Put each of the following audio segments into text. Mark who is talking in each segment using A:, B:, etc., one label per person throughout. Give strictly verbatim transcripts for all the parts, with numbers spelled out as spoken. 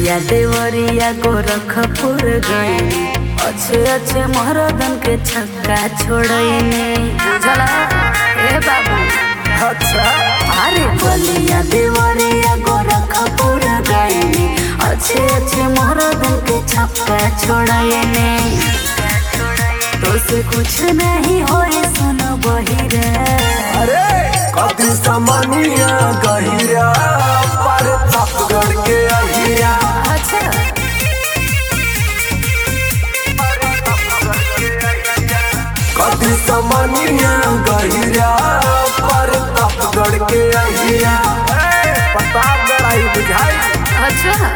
A: बलिया देवरिया गोरखपुर गए अच्छे अच्छे महरदन के छक्का छोड़ने बुझला ए बाबू।
B: अच्छा
A: अरे बलिया देवरिया गोरखपुर गए अच्छे अच्छे महरदन के छक्का छोड़ने तो से कुछ नहीं होए सुनो बहिरे।
B: अरे कति समनिया गहिरा पर तपगढ़ के अहिया।
A: अच्छा
B: कति समनिया गहिरा पर तपगढ़ के अहिया। प्रतापगढ़ आई बुझाई।
A: अच्छा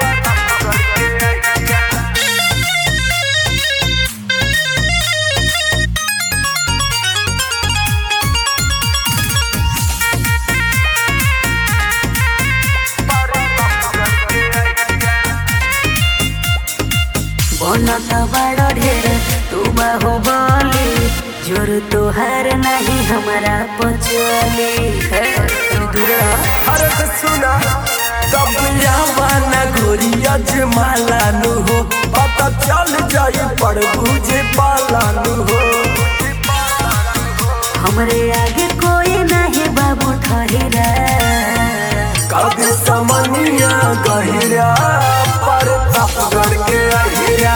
A: बनत बड़ ढेर तू बाहुबली जोर तोहार नहीं हमारा पचले दूर।
B: अरे तो सुना तब यावाना गोरिया जमाला नु हो पता चल जाई पर बुझे पाला नु हो।
A: हमरे आगे कोई नहीं बाबू ठहरा।
B: कभी समनिया गहिरा पर तपगढ़ के अहिया।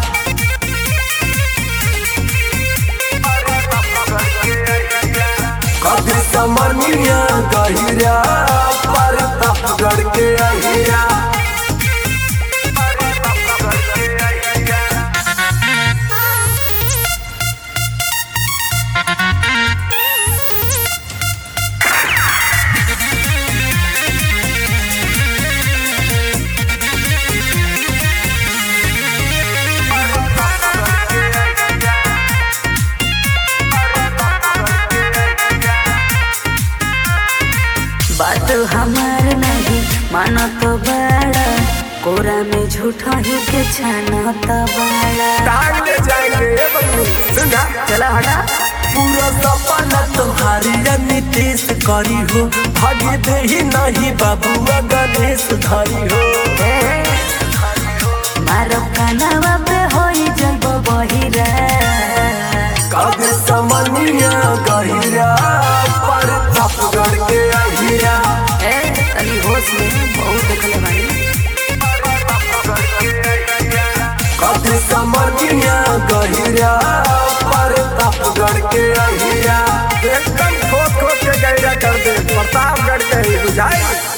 B: कभी समनिया गहिरा पर तपगढ़ के अहिया।
A: बात हमार नहीं मानो तो बड़ा कोरा में झूठा ही के छाना तो बड़ा।
B: टांग ले जाएंगे ये बंगू सुना।
A: चला हटा
B: पूरा सपना तुम्हारी नीतीश करी हो भाग्य दे ही नहीं बाबू गणेश धरी हो।
A: मारो कानावा पे होई जब बहिरा।
B: कभी समनिया गहिरा पर तपगढ़ के अहिया।
A: ए तनी होश में बहुत देखले बानी।
B: कभी समनिया गहिरा पर तपगढ़ के अहिया। एकदम खोद खोद के गहिरा कर दे प्रतापगढ़ के ही बुझाई।